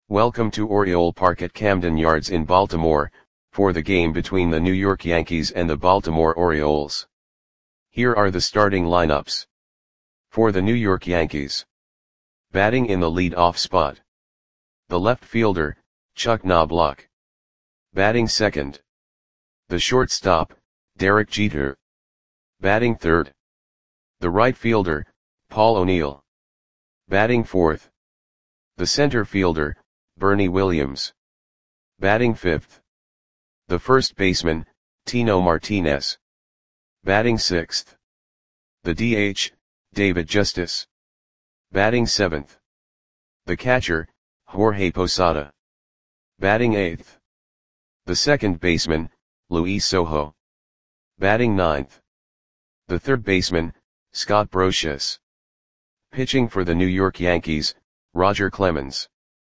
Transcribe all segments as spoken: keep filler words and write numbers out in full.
Welcome to Oriole Park at Camden Yards in Baltimore, for the game between the New York Yankees and the Baltimore Orioles. Here are the starting lineups. For the New York Yankees. Batting in the lead-off spot. The left fielder, Chuck Knobloch. Batting second. The shortstop, Derek Jeter. Batting third. The right fielder, Paul O'Neill. Batting fourth. The center fielder, Bernie Williams. Batting fifth. The first baseman, Tino Martinez. Batting sixth. The D H, David Justice. Batting seventh. The catcher, Jorge Posada. Batting eighth. The second baseman, Luis Sojo. Batting ninth. The third baseman, Scott Brosius. Pitching for the New York Yankees, Roger Clemens.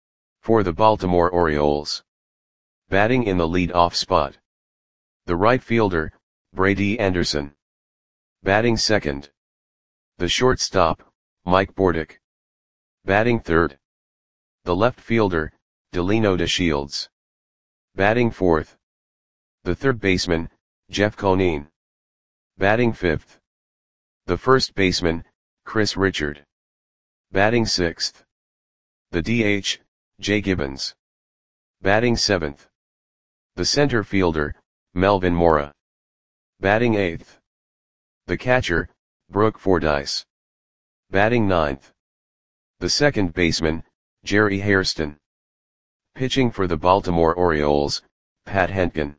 For the Baltimore Orioles. Batting in the lead-off spot. The right fielder, Brady Anderson. Batting second. The shortstop, Mike Bordick. Batting third. The left fielder, Delino DeShields. Batting fourth. The third baseman, Jeff Conine. Batting fifth. The first baseman, Chris Richard. Batting sixth. The D H, Jay Gibbons. Batting seventh. The center fielder, Melvin Mora. Batting eighth. The catcher, Brooke Fordyce. Batting ninth. The second baseman, Jerry Hairston. Pitching for the Baltimore Orioles, Pat Hentgen.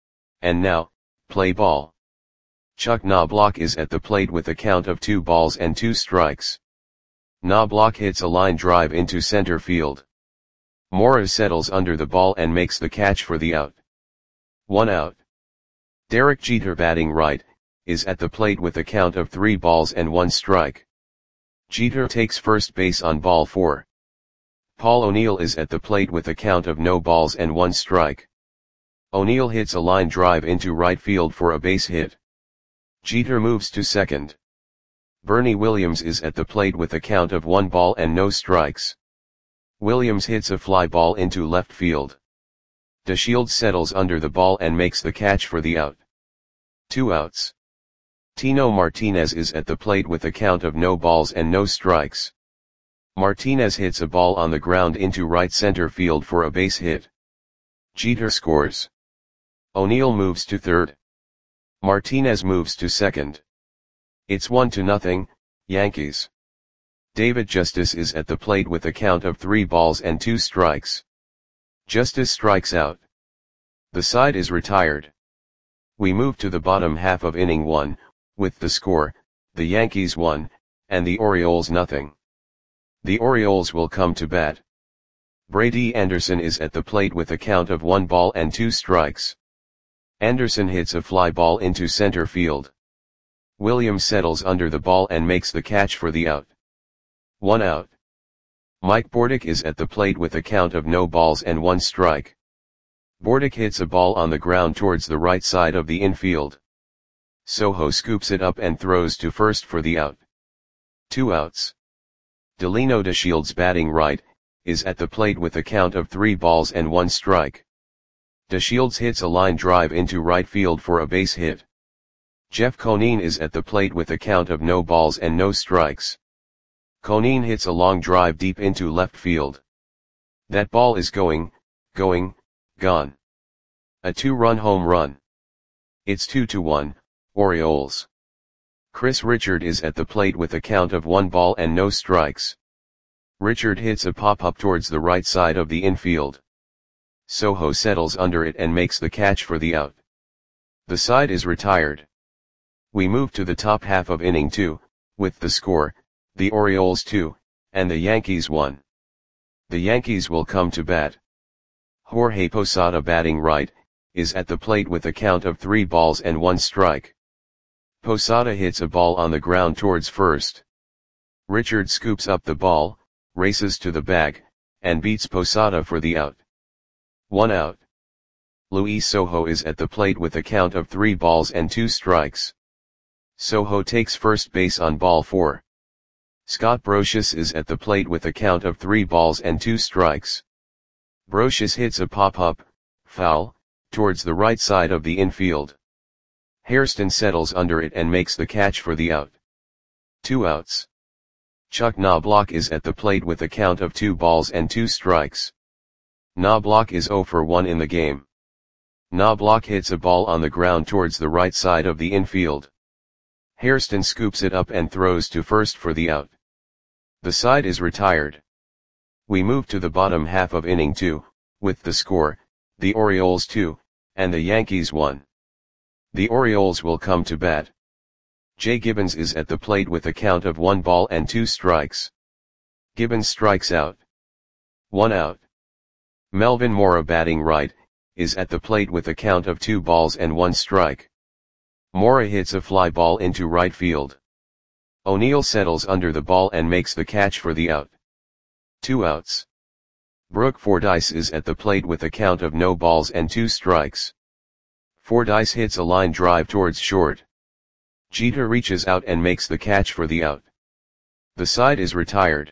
And now, play ball. Chuck Knobloch is at the plate with a count of two balls and two strikes. Knobloch hits a line drive into center field. Mora settles under the ball and makes the catch for the out. One out. Derek Jeter, batting right, is at the plate with a count of three balls and one strike. Jeter takes first base on ball four. Paul O'Neill is at the plate with a count of no balls and one strike. O'Neill hits a line drive into right field for a base hit. Jeter moves to second. Bernie Williams is at the plate with a count of one ball and no strikes. Williams hits a fly ball into left field. DeShields settles under the ball and makes the catch for the out. Two outs. Tino Martinez is at the plate with a count of no balls and no strikes. Martinez hits a ball on the ground into right center field for a base hit. Jeter scores. O'Neill moves to third. Martinez moves to second. It's one to nothing, Yankees. David Justice is at the plate with a count of three balls and two strikes. Justice strikes out. The side is retired. We move to the bottom half of inning one, with the score, the Yankees one, and the Orioles nothing. The Orioles will come to bat. Brady Anderson is at the plate with a count of one ball and two strikes. Anderson hits a fly ball into center field. Williams settles under the ball and makes the catch for the out. One out. Mike Bordick is at the plate with a count of no balls and one strike. Bordick hits a ball on the ground towards the right side of the infield. Sojo scoops it up and throws to first for the out. Two outs. Delino DeShields, batting right, is at the plate with a count of three balls and one strike. DeShields hits a line drive into right field for a base hit. Jeff Conine is at the plate with a count of no balls and no strikes. Conine hits a long drive deep into left field. That ball is going, going, gone. A two-run home run. It's two to one, Orioles. Chris Richard is at the plate with a count of one ball and no strikes. Richard hits a pop-up towards the right side of the infield. Sojo settles under it and makes the catch for the out. The side is retired. We move to the top half of inning two, with the score, the Orioles two, and the Yankees one. The Yankees will come to bat. Jorge Posada, batting right, is at the plate with a count of three balls and one strike. Posada hits a ball on the ground towards first. Richard scoops up the ball, races to the bag, and beats Posada for the out. One out. Luis Sojo is at the plate with a count of three balls and two strikes. Sojo takes first base on ball four. Scott Brosius is at the plate with a count of three balls and two strikes. Brocious hits a pop-up, foul, towards the right side of the infield. Hairston settles under it and makes the catch for the out. Two outs. Chuck Knobloch is at the plate with a count of two balls and two strikes. Knobloch is zero for one in the game. Knobloch hits a ball on the ground towards the right side of the infield. Hairston scoops it up and throws to first for the out. The side is retired. We move to the bottom half of inning two, with the score, the Orioles two, and the Yankees one. The Orioles will come to bat. Jay Gibbons is at the plate with a count of one ball and two strikes. Gibbons strikes out. One out. Melvin Mora, batting right, is at the plate with a count of two balls and one strike. Mora hits a fly ball into right field. O'Neill settles under the ball and makes the catch for the out. Two outs. Brooke Fordyce is at the plate with a count of no balls and two strikes. Fordyce hits a line drive towards short. Jeter reaches out and makes the catch for the out. The side is retired.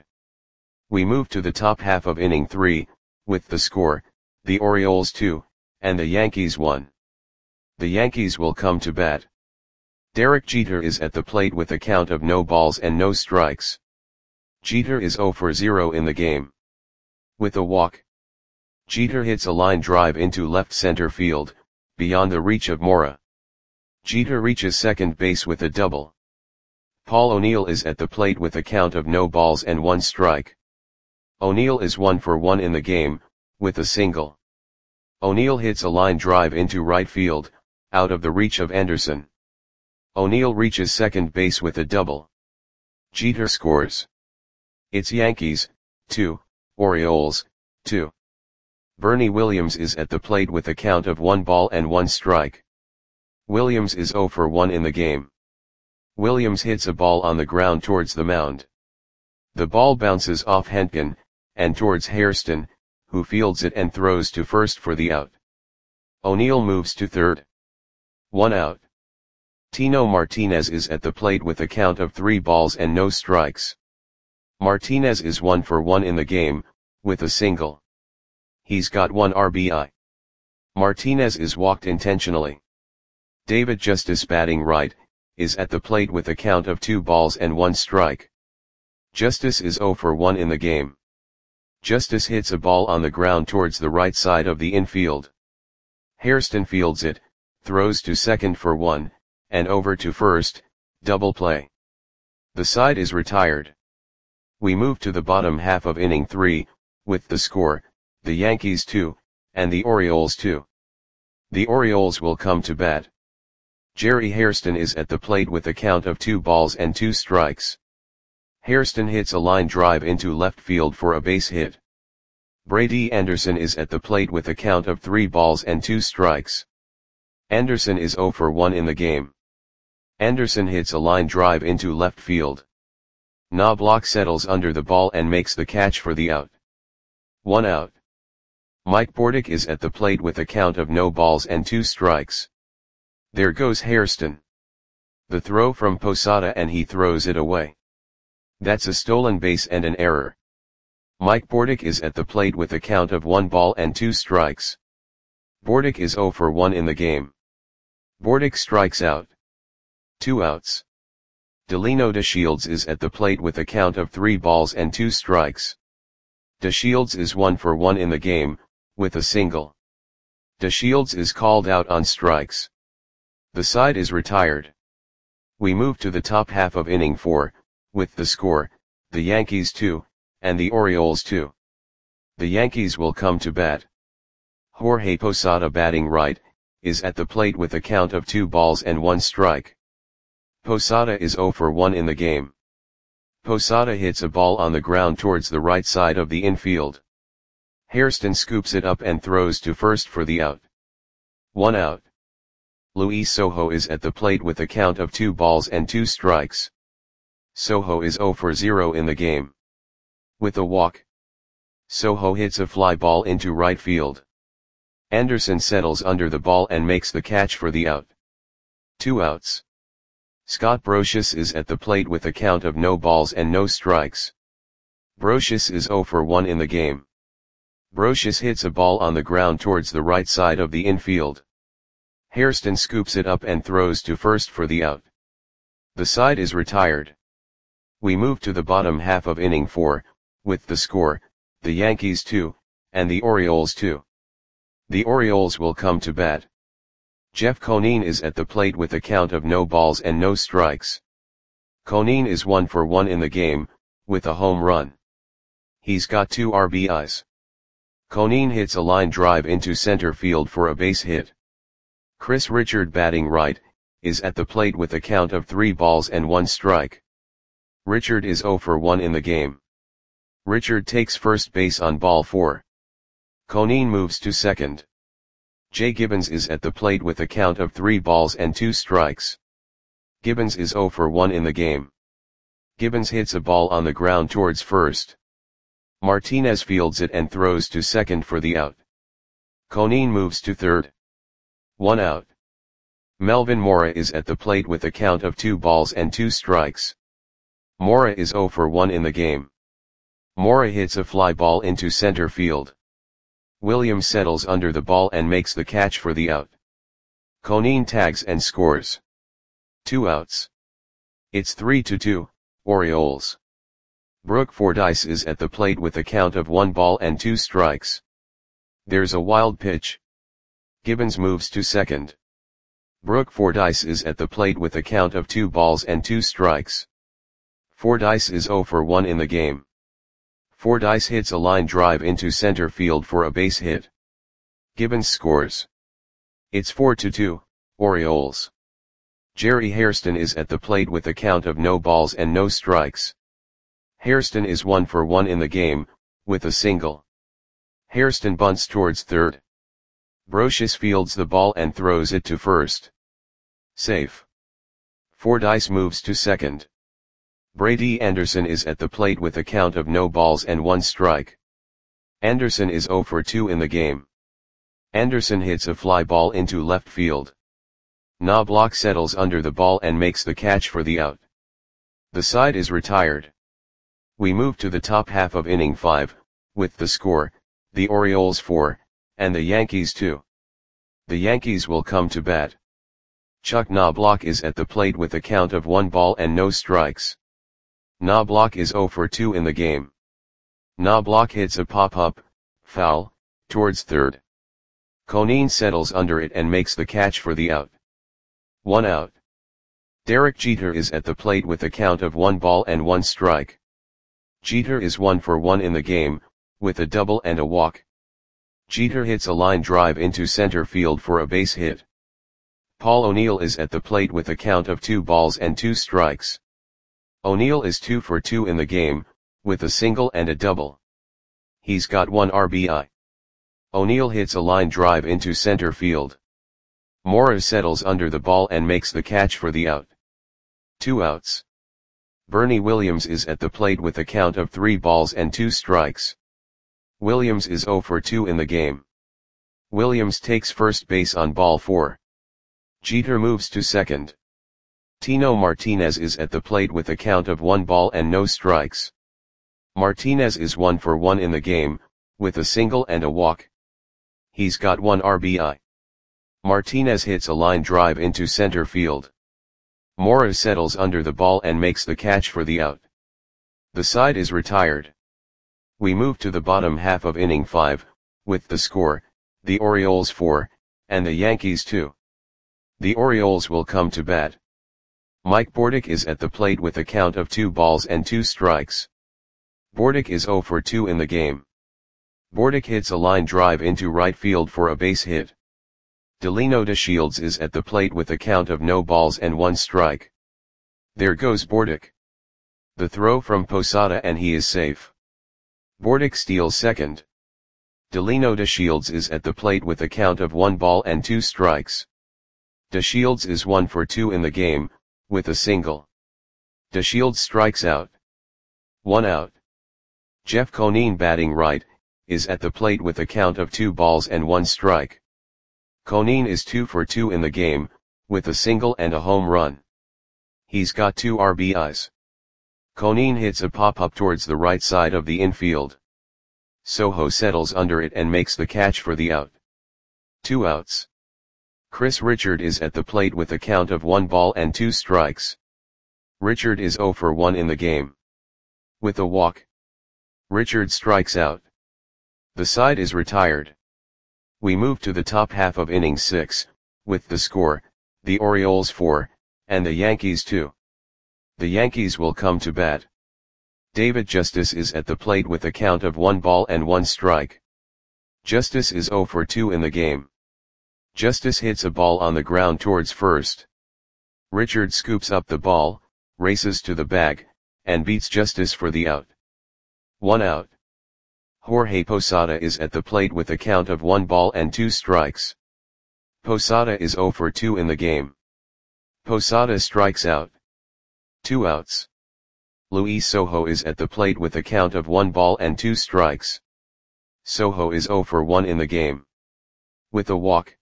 We move to the top half of inning three, with the score, the Orioles two, and the Yankees one. The Yankees will come to bat. Derek Jeter is at the plate with a count of no balls and no strikes. Jeter is zero for zero in the game. With a walk. Jeter hits a line drive into left center field, beyond the reach of Mora. Jeter reaches second base with a double. Paul O'Neill is at the plate with a count of no balls and one strike. O'Neill is one for one in the game, with a single. O'Neill hits a line drive into right field, out of the reach of Anderson. O'Neill reaches second base with a double. Jeter scores. It's Yankees, two, Orioles, two. Bernie Williams is at the plate with a count of one ball and one strike. Williams is zero for one in the game. Williams hits a ball on the ground towards the mound. The ball bounces off Hentgen, and towards Hairston, who fields it and throws to first for the out. O'Neill moves to third. One out. Tino Martinez is at the plate with a count of three balls and no strikes. Martinez is one for one in the game, with a single. He's got one R B I. Martinez is walked intentionally. David Justice, batting right, is at the plate with a count of two balls and one strike. Justice is zero for one in the game. Justice hits a ball on the ground towards the right side of the infield. Hairston fields it, throws to second for one, and over to first, double play. The side is retired. We move to the bottom half of inning three, with the score, the Yankees two, and the Orioles two. The Orioles will come to bat. Jerry Hairston is at the plate with a count of two balls and two strikes. Hairston hits a line drive into left field for a base hit. Brady Anderson is at the plate with a count of three balls and two strikes. Anderson is zero for one in the game. Anderson hits a line drive into left field. Knobloch settles under the ball and makes the catch for the out. One out. Mike Bordick is at the plate with a count of no balls and two strikes. There goes Hairston. The throw from Posada and he throws it away. That's a stolen base and an error. Mike Bordick is at the plate with a count of one ball and two strikes. Bordick is zero for one in the game. Bordick strikes out. Two outs. Delino DeShields is at the plate with a count of three balls and two strikes. DeShields is one for one in the game, with a single. DeShields is called out on strikes. The side is retired. We move to the top half of inning four, with the score, the Yankees two, and the Orioles two. The Yankees will come to bat. Jorge Posada, batting right, is at the plate with a count of two balls and one strike. Posada is zero for one in the game. Posada hits a ball on the ground towards the right side of the infield. Hairston scoops it up and throws to first for the out. One out. Luis Sojo is at the plate with a count of two balls and two strikes. Sojo is zero for zero in the game. With a walk. Sojo hits a fly ball into right field. Anderson settles under the ball and makes the catch for the out. Two outs. Scott Brocious is at the plate with a count of no balls and no strikes. Brocious is zero for one in the game. Brocious hits a ball on the ground towards the right side of the infield. Hairston scoops it up and throws to first for the out. The side is retired. We move to the bottom half of inning four, with the score, the Yankees two, and the Orioles two. The Orioles will come to bat. Jeff Conine is at the plate with a count of no balls and no strikes. Conine is one for one in the game, with a home run. He's got two R B Is. Conine hits a line drive into center field for a base hit. Chris Richard, batting right, is at the plate with a count of three balls and one strike. Richard is zero for one in the game. Richard takes first base on ball four. Conine moves to second. Jay Gibbons is at the plate with a count of three balls and two strikes. Gibbons is zero for one in the game. Gibbons hits a ball on the ground towards first. Martinez fields it and throws to second for the out. Conine moves to third. One out. Melvin Mora is at the plate with a count of two balls and two strikes. Mora is zero for one in the game. Mora hits a fly ball into center field. Williams settles under the ball and makes the catch for the out. Conine tags and scores. Two outs. It's three to two, Orioles. Brooke Fordyce is at the plate with a count of one ball and two strikes. There's a wild pitch. Gibbons moves to second. Brooke Fordyce is at the plate with a count of two balls and two strikes. Fordyce is zero for one in the game. Fordyce hits a line drive into center field for a base hit. Gibbons scores. It's four to two, Orioles. Jerry Hairston is at the plate with a count of no balls and no strikes. Hairston is one for one in the game, with a single. Hairston bunts towards third. Brocious fields the ball and throws it to first. Safe. Fordyce moves to second. Brady Anderson is at the plate with a count of no balls and one strike. Anderson is zero for two in the game. Anderson hits a fly ball into left field. Knobloch settles under the ball and makes the catch for the out. The side is retired. We move to the top half of inning five, with the score, the Orioles four, and the Yankees two. The Yankees will come to bat. Chuck Knobloch is at the plate with a count of one ball and no strikes. Knobloch is zero for two in the game. Knobloch hits a pop-up, foul, towards third. Conine settles under it and makes the catch for the out. One out. Derek Jeter is at the plate with a count of one ball and one strike. Jeter is one for one in the game, with a double and a walk. Jeter hits a line drive into center field for a base hit. Paul O'Neill is at the plate with a count of two balls and two strikes. O'Neill is two for two in the game, with a single and a double. He's got one R B I. O'Neill hits a line drive into center field. Mora settles under the ball and makes the catch for the out. Two outs. Bernie Williams is at the plate with a count of three balls and two strikes. Williams is zero for two in the game. Williams takes first base on ball four. Jeter moves to second. Tino Martinez is at the plate with a count of one ball and no strikes. Martinez is one for one in the game, with a single and a walk. He's got one R B I. Martinez hits a line drive into center field. Mora settles under the ball and makes the catch for the out. The side is retired. We move to the bottom half of inning five, with the score, the Orioles four, and the Yankees two. The Orioles will come to bat. Mike Bordick is at the plate with a count of two balls and two strikes. Bordick is zero for two in the game. Bordick hits a line drive into right field for a base hit. Delino DeShields is at the plate with a count of no balls and one strike. There goes Bordick. The throw from Posada and he is safe. Bordick steals second. Delino DeShields is at the plate with a count of one ball and two strikes. DeShields is one for two in the game, with a single. DeShields strikes out. One out. Jeff Conine, batting right, is at the plate with a count of two balls and one strike. Conine is two for two in the game, with a single and a home run. He's got two R B Is. Conine hits a pop-up towards the right side of the infield. Soho settles under it and makes the catch for the out. Two outs. Chris Richard is at the plate with a count of one ball and two strikes. Richard is zero for one in the game. With a walk, Richard strikes out. The side is retired. We move to the top half of inning six, with the score, the Orioles four, and the Yankees two. The Yankees will come to bat. David Justice is at the plate with a count of one ball and one strike. Justice is zero for two in the game. Justice hits a ball on the ground towards first. Richard scoops up the ball, races to the bag, and beats Justice for the out. One out. Jorge Posada is at the plate with a count of one ball and two strikes. Posada is zero for two in the game. Posada strikes out. Two outs. Luis Soho is at the plate with a count of one ball and two strikes. Soho is zero for one in the game. With a walk,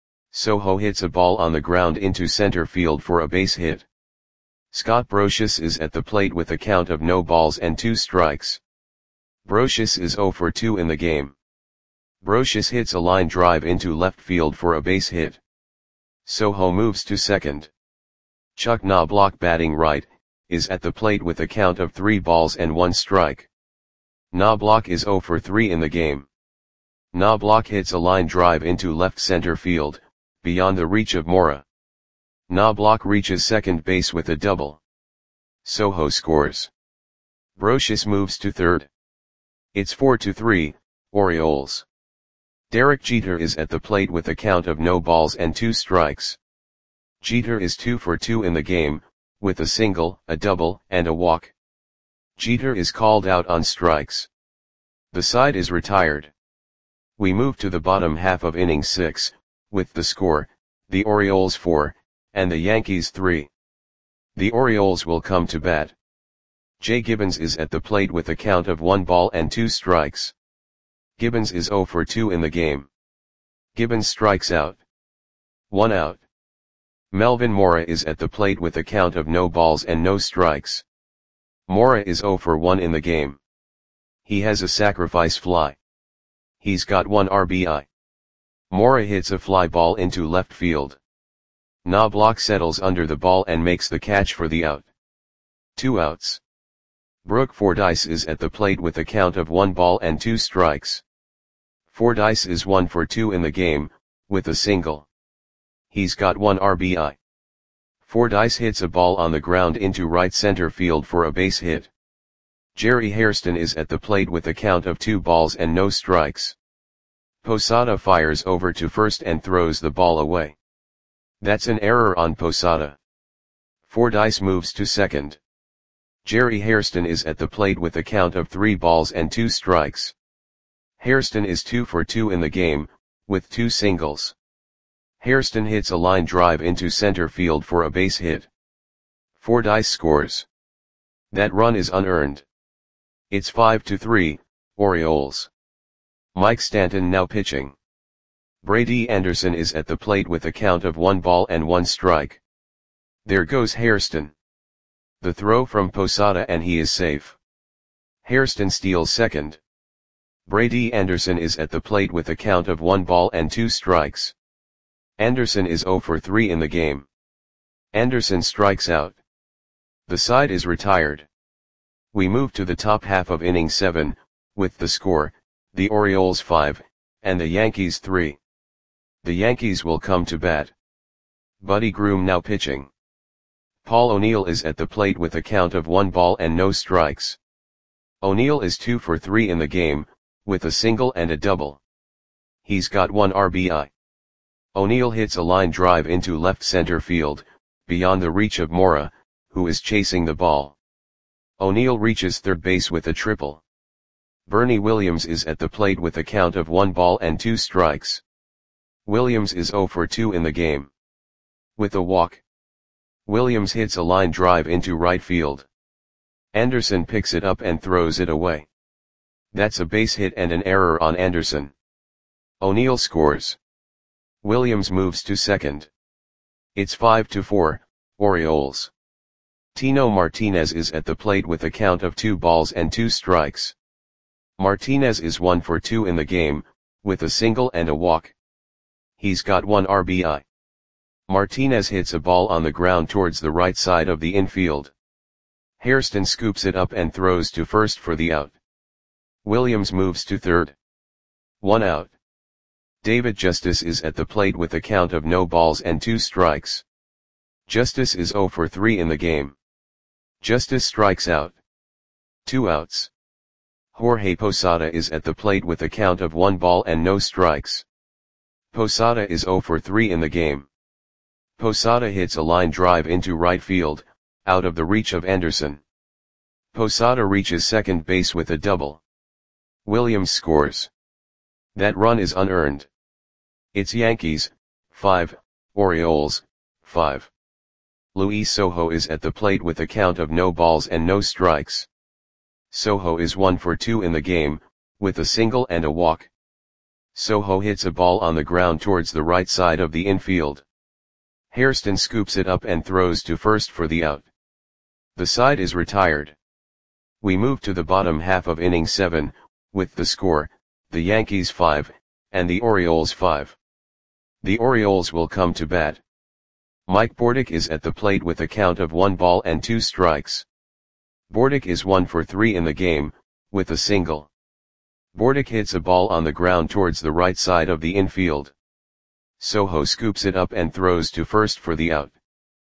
Soho hits a ball on the ground into center field for a base hit. Scott Brosius is at the plate with a count of no balls and two strikes. Brosius is zero for two in the game. Brosius hits a line drive into left field for a base hit. Soho moves to second. Chuck Knobloch, batting right, is at the plate with a count of three balls and one strike. Knobloch is zero for three in the game. Knobloch hits a line drive into left center field, beyond the reach of Mora. Knobloch reaches second base with a double. Soho scores. Brosius moves to third. It's four to three, Orioles. Derek Jeter is at the plate with a count of no balls and two strikes. Jeter is two for two in the game, with a single, a double, and a walk. Jeter is called out on strikes. The side is retired. We move to the bottom half of inning six, with the score, the Orioles four, and the Yankees three. The Orioles will come to bat. Jay Gibbons is at the plate with a count of one ball and two strikes. Gibbons is zero for two in the game. Gibbons strikes out. One out. Melvin Mora is at the plate with a count of no balls and no strikes. Mora is zero for one in the game. He has a sacrifice fly. He's got one R B I. Mora hits a fly ball into left field. Knobloch settles under the ball and makes the catch for the out. Two outs. Brooke Fordyce is at the plate with a count of one ball and two strikes. Fordyce is one for two in the game, with a single. He's got one R B I. Fordyce hits a ball on the ground into right center field for a base hit. Jerry Hairston is at the plate with a count of two balls and no strikes. Posada fires over to first and throws the ball away. That's an error on Posada. Fordyce moves to second. Jerry Hairston is at the plate with a count of three balls and two strikes. Hairston is two for two in the game, with two singles. Hairston hits a line drive into center field for a base hit. Fordyce scores. That run is unearned. It's five to three, Orioles. Mike Stanton now pitching. Brady Anderson is at the plate with a count of one ball and one strike. There goes Hairston. The throw from Posada and he is safe. Hairston steals second. Brady Anderson is at the plate with a count of one ball and two strikes. Anderson is zero for three in the game. Anderson strikes out. The side is retired. We move to the top half of inning seven, with the score, the Orioles five, and the Yankees three. The Yankees will come to bat. Buddy Groom now pitching. Paul O'Neill is at the plate with a count of one ball and no strikes. O'Neill is two for three in the game, with a single and a double. He's got one R B I. O'Neill hits a line drive into left center field, beyond the reach of Mora, who is chasing the ball. O'Neill reaches third base with a triple. Bernie Williams is at the plate with a count of one ball and two strikes. Williams is zero for two in the game. With a walk, Williams hits a line drive into right field. Anderson picks it up and throws it away. That's a base hit and an error on Anderson. O'Neill scores. Williams moves to second. It's five to four, Orioles. Tino Martinez is at the plate with a count of two balls and two strikes. Martinez is one for two in the game, with a single and a walk. He's got one R B I. Martinez hits a ball on the ground towards the right side of the infield. Hairston scoops it up and throws to first for the out. Williams moves to third. One out. David Justice is at the plate with a count of no balls and two strikes. Justice is zero for three in the game. Justice strikes out. Two outs. Jorge Posada is at the plate with a count of one ball and no strikes. Posada is zero for three in the game. Posada hits a line drive into right field, out of the reach of Anderson. Posada reaches second base with a double. Williams scores. That run is unearned. It's Yankees, five, Orioles, five. Luis Sojo is at the plate with a count of no balls and no strikes. Sojo is one for two in the game, with a single and a walk. Sojo hits a ball on the ground towards the right side of the infield. Hairston scoops it up and throws to first for the out. The side is retired. We move to the bottom half of inning seven, with the score, the Yankees five, and the Orioles five. The Orioles will come to bat. Mike Bordick is at the plate with a count of one ball and two strikes. Bordick is one for three in the game, with a single. Bordick hits a ball on the ground towards the right side of the infield. Sojo scoops it up and throws to first for the out.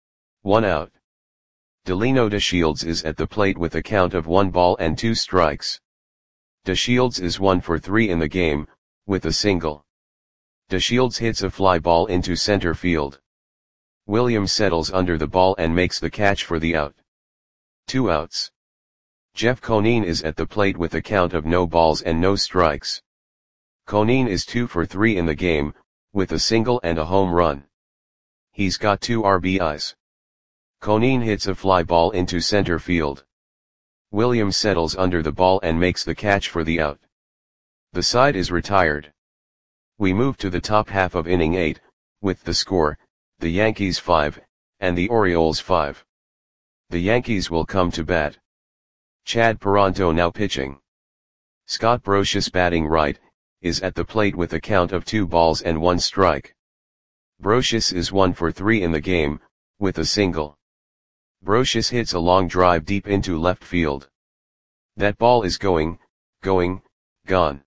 One out. Delino DeShields is at the plate with a count of one ball and two strikes. DeShields is one for three in the game, with a single. DeShields hits a fly ball into center field. Williams settles under the ball and makes the catch for the out. Two outs. Jeff Conine is at the plate with a count of no balls and no strikes. Conine is two for three in the game, with a single and a home run. He's got two R B Is. Conine hits a fly ball into center field. Williams settles under the ball and makes the catch for the out. The side is retired. We move to the top half of inning eight, with the score, the Yankees five, and the Orioles five. The Yankees will come to bat. Chad Paronto now pitching. Scott Brosius batting right, is at the plate with a count of two balls and one strike. Brosius is one for three in the game, with a single. Brosius hits a long drive deep into left field. That ball is going, going, gone.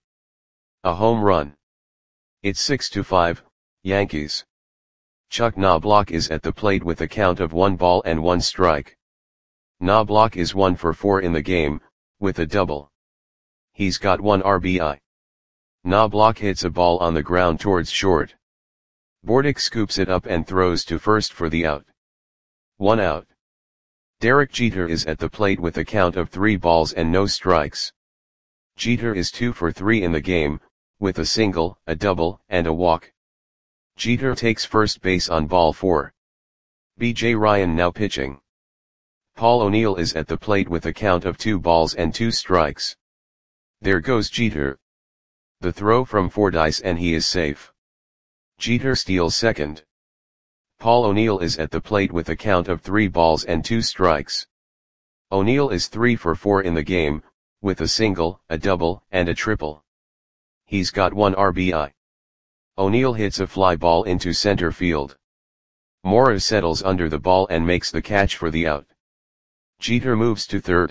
A home run. It's six to five, Yankees. Chuck Knobloch is at the plate with a count of one ball and one strike. Knobloch is one for four in the game, with a double. He's got one R B I. Knobloch hits a ball on the ground towards short. Bordick scoops it up and throws to first for the out. One out. Derek Jeter is at the plate with a count of three balls and no strikes. Jeter is two for three in the game, with a single, a double, and a walk. Jeter takes first base on ball four. B J Ryan now pitching. Paul O'Neill is at the plate with a count of two balls and two strikes. There goes Jeter. The throw from Fordyce and he is safe. Jeter steals second. Paul O'Neill is at the plate with a count of three balls and two strikes. O'Neill is three for four in the game, with a single, a double, and a triple. He's got one R B I. O'Neill hits a fly ball into center field. Mora settles under the ball and makes the catch for the out. Jeter moves to third.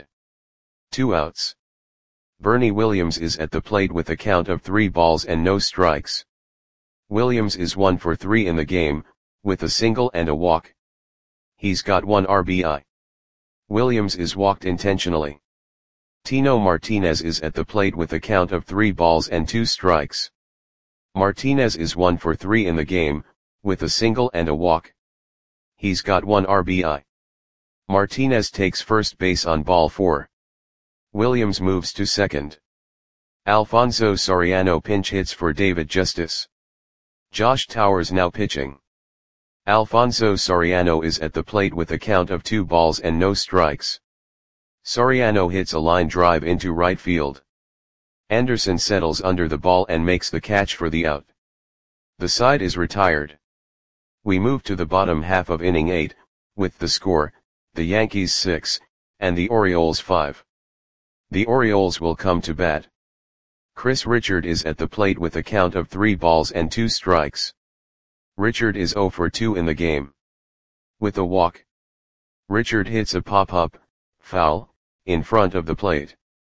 Two outs. Bernie Williams is at the plate with a count of three balls and no strikes. Williams is one for three in the game, with a single and a walk. He's got one R B I. Williams is walked intentionally. Tino Martinez is at the plate with a count of three balls and two strikes. Martinez is one for three in the game, with a single and a walk. He's got one R B I. Martinez takes first base on ball four. Williams moves to second. Alfonso Soriano pinch hits for David Justice. Josh Towers now pitching. Alfonso Soriano is at the plate with a count of two balls and no strikes. Soriano hits a line drive into right field. Anderson settles under the ball and makes the catch for the out. The side is retired. We move to the bottom half of inning eight, with the score, the Yankees six, and the Orioles five. The Orioles will come to bat. Chris Richard is at the plate with a count of three balls and two strikes. Richard is zero for two in the game. With a walk, Richard hits a pop-up, foul, in front of the plate.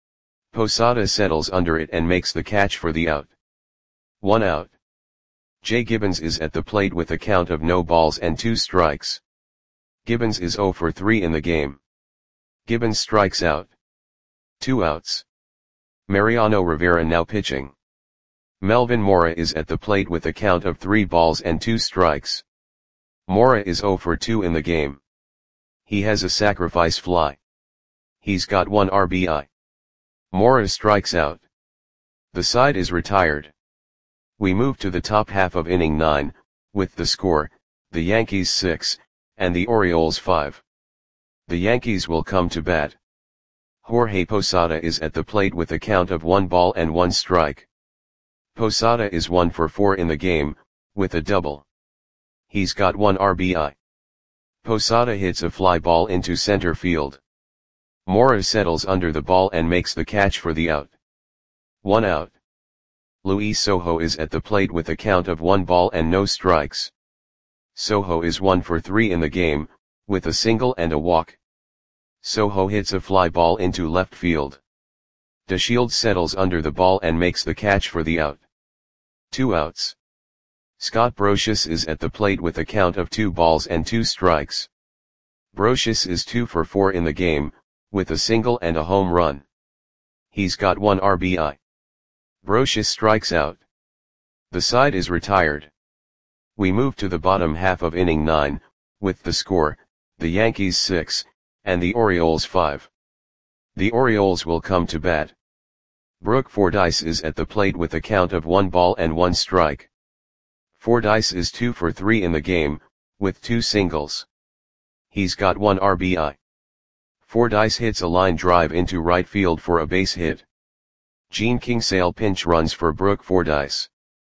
Posada settles under it and makes the catch for the out. One out. Jay Gibbons is at the plate with a count of no balls and two strikes. Gibbons is zero for three in the game. Gibbons strikes out. Two outs. Mariano Rivera now pitching. Melvin Mora is at the plate with a count of three balls and two strikes. Mora is zero for two in the game. He has a sacrifice fly. He's got one R B I. Mora strikes out. The side is retired. We move to the top half of inning nine, with the score, the Yankees six, and the Orioles five. The Yankees will come to bat. Jorge Posada is at the plate with a count of one ball and one strike. Posada is one for four in the game, with a double. He's got one R B I. Posada hits a fly ball into center field. Mora settles under the ball and makes the catch for the out. One out. Luis Sojo is at the plate with a count of one ball and no strikes. Sojo is one for three in the game, with a single and a walk. Sojo hits a fly ball into left field. DeShields settles under the ball and makes the catch for the out. Two outs. Scott Brosius is at the plate with a count of two balls and two strikes. Brosius is two for four in the game, with a single and a home run. He's got one R B I. Brosius strikes out. The side is retired. We move to the bottom half of inning nine, with the score, the Yankees six, and the Orioles five. The Orioles will come to bat. Brooke Fordyce is at the plate with a count of one ball and one strike. Fordyce is two for three in the game, with two singles. He's got one R B I. Fordyce hits a line drive into right field for a base hit. Gene Kingsale pinch runs for Brooke Fordyce.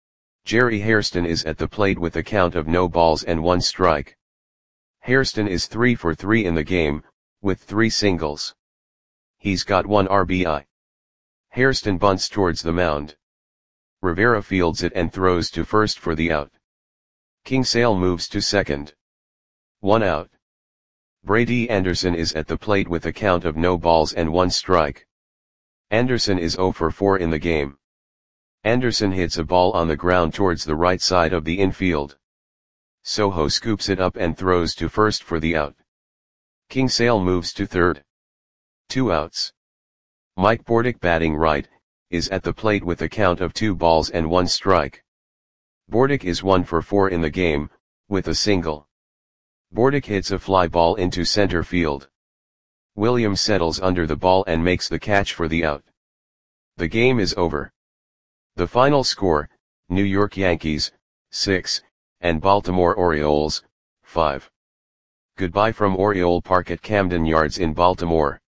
Jerry Hairston is at the plate with a count of no balls and one strike. Hairston is three for three in the game, with three singles. He's got one R B I. Hairston bunts towards the mound. Rivera fields it and throws to first for the out. Kingsale moves to second. One out. Brady Anderson is at the plate with a count of no balls and one strike. Anderson is zero for four in the game. Anderson hits a ball on the ground towards the right side of the infield. Sojo scoops it up and throws to first for the out. Kingsale moves to third. Two outs. Mike Bordick batting right, is at the plate with a count of two balls and one strike. Bordick is one for four in the game, with a single. Bordick hits a fly ball into center field. Williams settles under the ball and makes the catch for the out. The game is over. The final score, New York Yankees, six, and Baltimore Orioles, five. Goodbye from Oriole Park at Camden Yards in Baltimore.